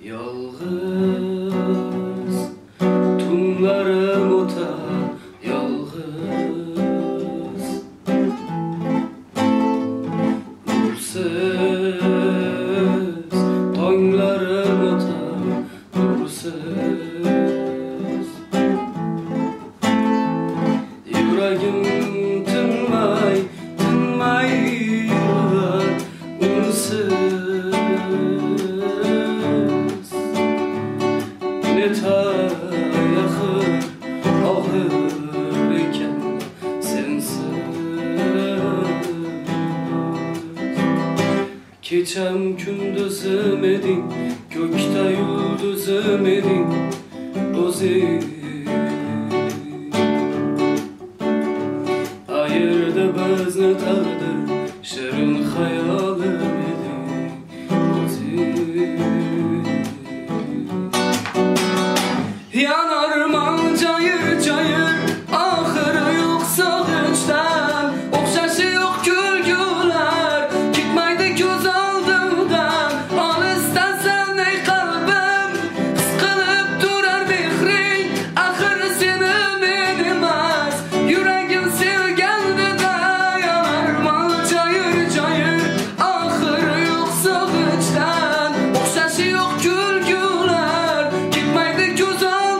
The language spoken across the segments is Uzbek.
Yalğız tunlarım ota, yalğız nursiz tonglarım ota, nursiz yuragim tinmay yig'lar unsiz Yahır ağır iken sensiz Keçem gündüzüm edin, gökte yıldızım edin Ozi ayırdı bizni taqdir, şirin hayalım edin Ozi Yanarman cayır cayır, ahırı yok sağınçdan Okşaşı yok gülgüler, gitmeydi göz aldımdan Al istersen ey kalbim, sıkılıp durar bihrin Ahırı senin edilmez, yüreğin sevgeldi de Yanarman cayır cayır, ahırı yok sağınçdan Okşaşı yok gülgüler, gitmeydi göz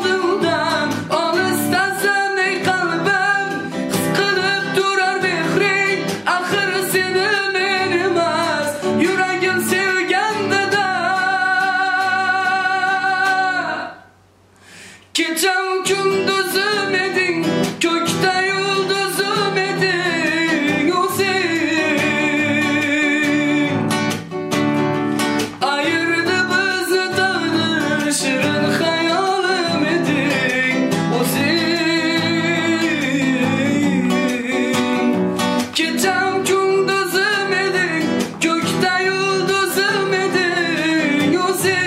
Keçem gündüzüm edin, gökte yıldızım edin O sen ayırdı bizi taqdir, şirin hayalım edin O sen Keçem gündüzüm edin, gökte yıldızım edin O sen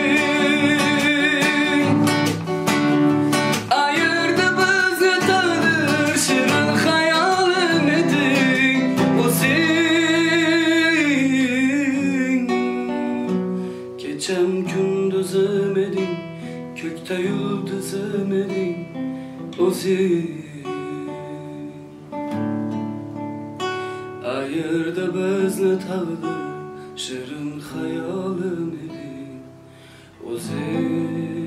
Keçem gündüzüm edin, gökte yıldızım edin O sen ayırdı bizni taqdir, şirin hayalım edin O sen